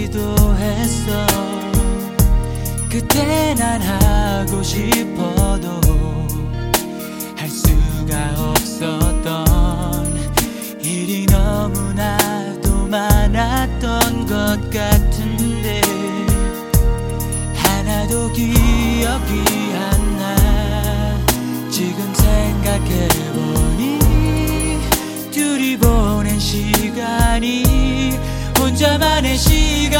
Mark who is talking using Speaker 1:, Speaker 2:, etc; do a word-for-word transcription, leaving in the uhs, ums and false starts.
Speaker 1: 기도했어. 그때 난 하고 싶어도 할 수가 없었던 일이 너무나도 많았던 것 같은데 하나도 기억이 안 나. 지금 생각해보니 둘이 보낸 시간이 혼자만의 시간